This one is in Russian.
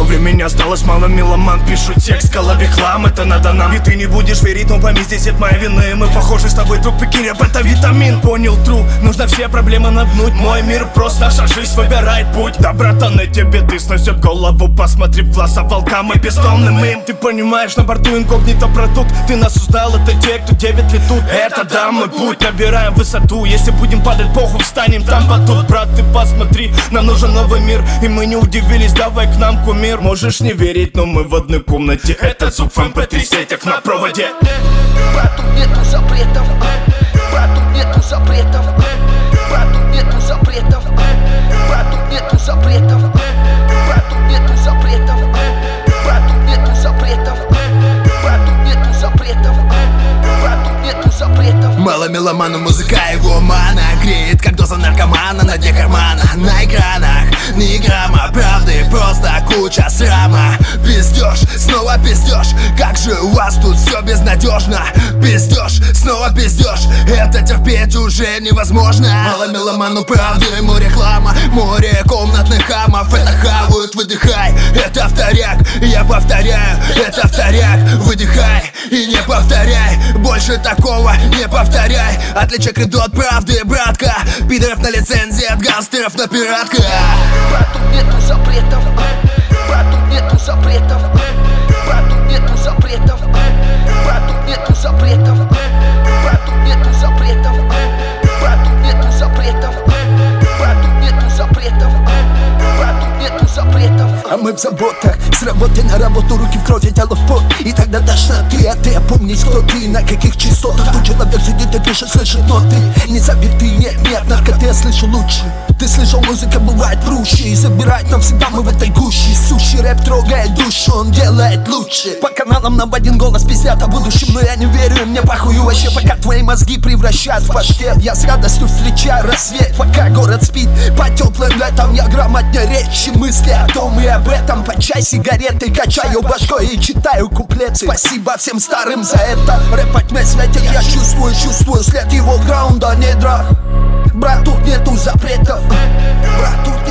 времени осталось мало, меломан. Пишу текст, в голове хлам, это надо нам. И ты не будешь верить, но пойми, здесь нет моей вины. Мы похожи с тобой, друг, прикинь, рэп это витамин. Понял, true, нужно все проблемы нагнуть. Мой мир прост, наша жизнь выбирает путь. Да, братан, эти беды сносят голову. Посмотри в глаза волкам и бездомным им. Ты понимаешь, на борту инкогнито продукт. Ты нас создал, это те, кто 9 лет тут. Это да, мой путь, набираем высоту. Если будем падать, похуй, встанем там потут. Брат, ты посмотри, нам нужен новый мир. И мы не удивились, давай к нам, кумир. Можешь не верить, но мы в одной комнате. Этот звук в MP3 сетях на проводе. Брат, тут нету запретов. Брат, тут нету запретов. Брат, тут нету запретов. Брат, тут нету запретов. Брат, тут нету запретов. Брат, тут нету запретов. Брат, тут нету запретов. Брат, тут нету запретов. Мало меломану, музыка его мана греет, как доза наркомана на дне кармана. На экранах ни грамма правды, просто куча срама. Пиздёж, снова пиздёж, как же у вас тут все безнадежно. Пиздёж, снова пиздёж, это терпеть уже невозможно. Мало меломану правды, море хлама, море комнатных хамов. Это хавают, выдыхай, это вторяк, я повторяю, это вторяк. Выдыхай и не повторяй, больше такого не повторяй. Отличие кредо от правды, братка. Пидоров на лицензии, от гангстеров на пиратка. Брат, тут нету запретов. Брат, тут нету запретов. Брат, тут нету запретов. Брат, тут нету запретов. Брат, тут нету запретов. Брат, тут нету запретов. Брат, тут нету запретов. Брат, тут нету запретов. А мы в заботах, с работы на работу, руки в кровь, тело в пот. И тогда тошноты, а ты опомнись, кто ты, на каких частотах. Тут человек сидит и пишет, слышит ноты. Не забиты, нет, наркоты, я слышу лучше. Ты слышал, музыка бывает проще. И забирает навсегда мы в этой гуще. Сущий рэп трогает душу, он делает лучше. По каналам нам в один голос пиздят о будущем, но я не верю, мне похую вообще. Пока твои мозги превращают в паштет, я с радостью встречаю рассвет. Пока город спит, по теплым летам я грамотнее речи. Мысли о том и об этом, под чай сигареты качаю башкой и читаю куплеты. Спасибо всем старым за это. Рэп во тьме светит, я чувствую след его граунда, недра. Брат, тут нету запретов. Брат, тут